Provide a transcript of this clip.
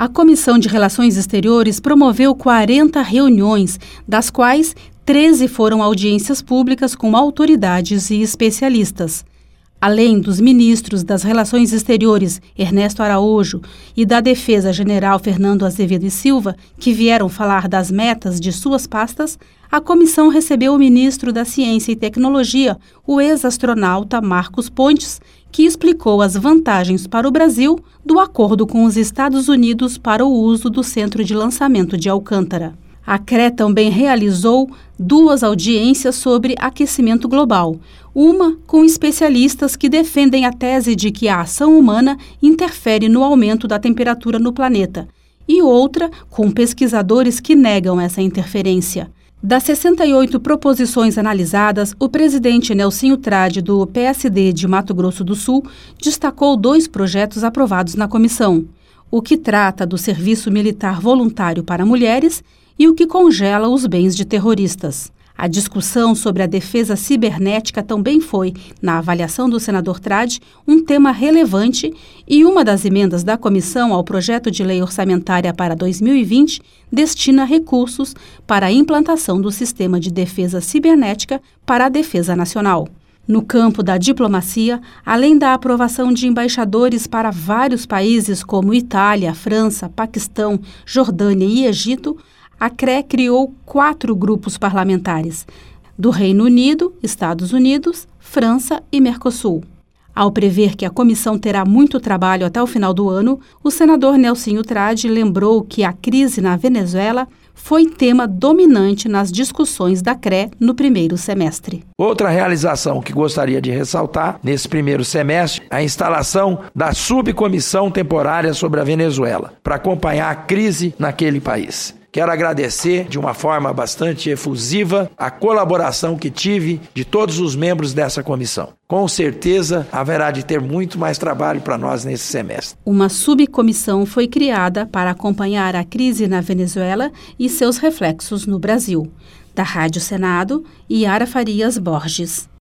A Comissão de Relações Exteriores promoveu 40 reuniões, das quais 13 foram audiências públicas com autoridades e especialistas. Além dos ministros das Relações Exteriores, Ernesto Araújo, e da Defesa General Fernando Azevedo e Silva, que vieram falar das metas de suas pastas, a comissão recebeu o ministro da Ciência e Tecnologia, o ex-astronauta Marcos Pontes, que explicou as vantagens para o Brasil do acordo com os Estados Unidos para o uso do centro de lançamento de Alcântara. A CRE também realizou 2 audiências sobre aquecimento global, uma com especialistas que defendem a tese de que a ação humana interfere no aumento da temperatura no planeta, e outra com pesquisadores que negam essa interferência. Das 68 proposições analisadas, o presidente Nelsinho Trade, do PSD de Mato Grosso do Sul, destacou 2 projetos aprovados na comissão: o que trata do serviço militar voluntário para mulheres e o que congela os bens de terroristas. A discussão sobre a defesa cibernética também foi, na avaliação do senador Trade, um tema relevante, e uma das emendas da comissão ao projeto de lei orçamentária para 2020 destina recursos para a implantação do sistema de defesa cibernética para a defesa nacional. No campo da diplomacia, além da aprovação de embaixadores para vários países como Itália, França, Paquistão, Jordânia e Egito, a CRE criou 4 grupos parlamentares, do Reino Unido, Estados Unidos, França e Mercosul. Ao prever que a comissão terá muito trabalho até o final do ano, o senador Nelsinho Trade lembrou que a crise na Venezuela foi tema dominante nas discussões da CRE no primeiro semestre. Outra realização que gostaria de ressaltar nesse primeiro semestre, a instalação da subcomissão temporária sobre a Venezuela, para acompanhar a crise naquele país. Quero agradecer de uma forma bastante efusiva a colaboração que tive de todos os membros dessa comissão. Com certeza haverá de ter muito mais trabalho para nós nesse semestre. Uma subcomissão foi criada para acompanhar a crise na Venezuela e seus reflexos no Brasil. Da Rádio Senado, Yara Farias Borges.